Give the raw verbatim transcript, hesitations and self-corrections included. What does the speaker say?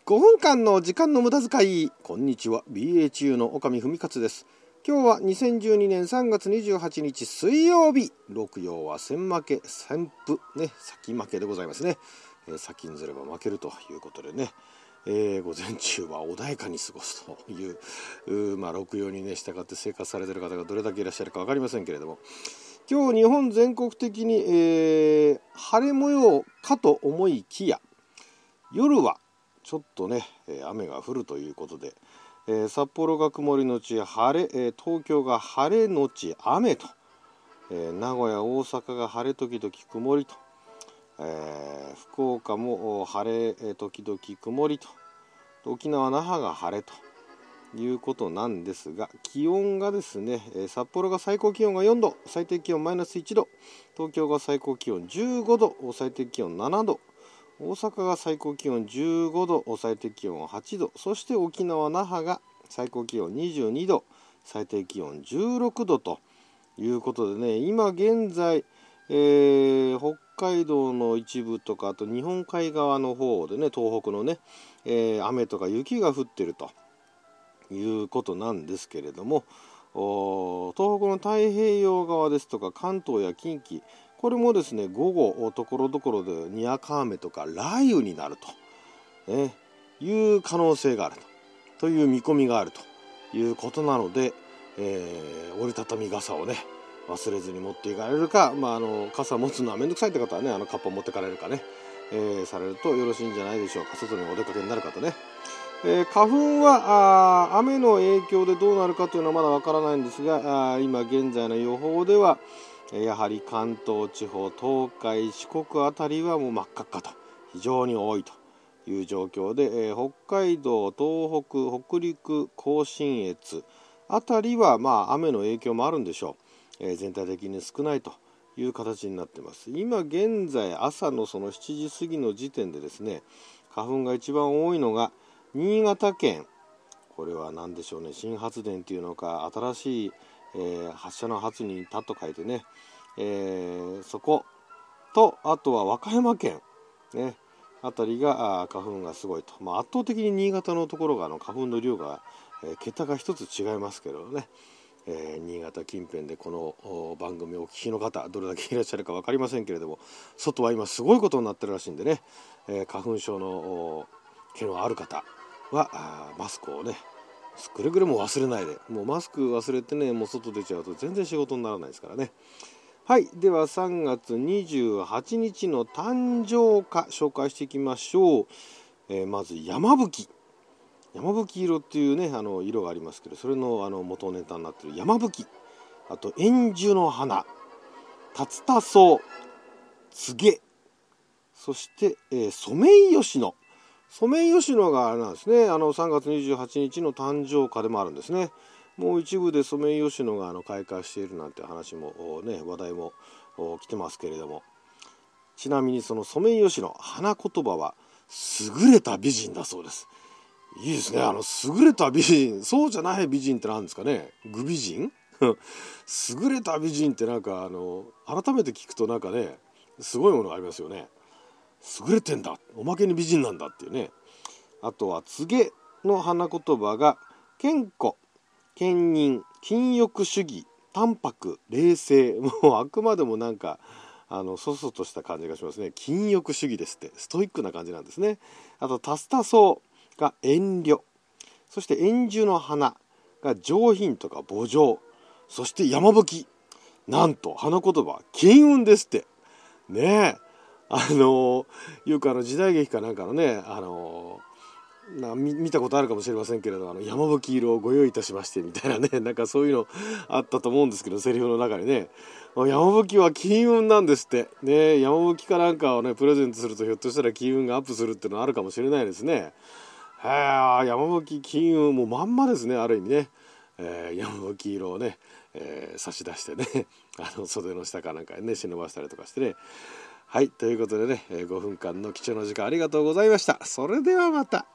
ごふんかんの時間の無駄遣い。こんにちは、 ビーエイチユー の岡見文勝です。今日はにせんじゅうにねんさんがつにじゅうはちにち水曜日。六曜は先負け先負ね、先負けでございますね、えー、先にずれば負けるということでね、えー、午前中は穏やかに過ごすといううまあ六曜にね従って生活されている方がどれだけいらっしゃるか分かりませんけれども、今日日本全国的に、えー、晴れ模様かと思いきや、夜はちょっとね雨が降るということで、えー、札幌が曇りのち晴れ、えー、東京が晴れのち雨と、えー、名古屋大阪が晴れ時々曇りと、えー、福岡も晴れ、えー、時々曇りと、沖縄那覇が晴れということなんですが、気温がですね、えー、札幌が最高気温がよんど、最低気温マイナスいちど、東京が最高気温じゅうごど、最低気温ななど、大阪が最高気温じゅうごど、最低気温はちど、そして沖縄那覇が最高気温にじゅうにど、最低気温じゅうろくどということでね、今現在、えー、北海道の一部とか、あと日本海側の方でね、東北のね、えー、雨とか雪が降ってるということなんですけれども、東北の太平洋側ですとか関東や近畿、これもですね午後ところどころでにわか雨とか雷雨になると、ね、いう可能性があると、という見込みがあるということなので、えー、折りたたみ傘をね忘れずに持っていかれるか、まあ、あの傘持つのはめんどくさいって方はね、あのカッパ持ってかれるかね、えー、されるとよろしいんじゃないでしょうか。外にお出かけになる方ね、えー、花粉はあ雨の影響でどうなるかというのはまだわからないんですが、あ今現在の予報ではやはり関東地方、東海、四国あたりはもう真っ赤っかと非常に多いという状況で、えー、北海道、東北、北陸、甲信越あたりはまあ雨の影響もあるんでしょう、えー、全体的に少ないという形になっています。今現在朝のそのしちじ過ぎの時点でですね、花粉が一番多いのが新潟県、これは何でしょうね、新発電というのか新しい、えー、発射の発にたと書いてね、えー、そことあとは和歌山県ねあたりが花粉がすごいと、まあ、圧倒的に新潟のところがあの花粉の量が、えー、桁が一つ違いますけどね、えー、新潟近辺でこの番組をお聞きの方どれだけいらっしゃるか分かりませんけれども、外は今すごいことになってるらしいんでね、えー、花粉症の毛のある方はマスクをねくれぐれも忘れないで、もうマスク忘れてねもう外出ちゃうと全然仕事にならないですからね。はい、ではさんがつにじゅうはちにちの誕生花紹介していきましょう。えー、まず山吹山吹色っていうねあの色がありますけど、それのあの元ネタになっている山吹、あと円樹の花、竜田草、つげ、そして、えー、ソメイヨシノ。ソメイヨシノがあれなんですね、あのさんがつにじゅうはちにちの誕生花でもあるんですね。もう一部でソメイヨシノがあの開花しているなんて話もね、話題も来てますけれども、ちなみにそのソメイヨシノ花言葉は優れた美人だそうです。いいですね、あの優れた美人、そうじゃない美人って何ですかね、愚美人優れた美人ってなんかあの改めて聞くとなんかねすごいものがありますよね。優れてんだ、おまけに美人なんだっていうね。あとはつげの花言葉が健康、堅忍、禁欲主義、淡白、冷静、もうあくまでもなんかあのそそとした感じがしますね。禁欲主義ですって、ストイックな感じなんですね。あとタスタソウが遠慮、そして円樹の花が上品とか慕情、そして山吹、なんと花言葉金運ですってね。えあのー、よくあの時代劇かなんかのね、あのー、な 見, 見たことあるかもしれませんけれど、あの山吹色をご用意いたしましてみたいなね、なんかそういうのあったと思うんですけど、セリフの中にね、山吹は金運なんですってね。山吹かなんかをねプレゼントするとひょっとしたら金運がアップするっていうのはあるかもしれないですね。へー、山吹金運もうまんまですね、ある意味ね。えー、山吹色をね、えー、差し出してねあの袖の下かなんかにね忍ばしたりとかしてね。はい、ということでね、ごふんかんの貴重な時間ありがとうございました。それではまた。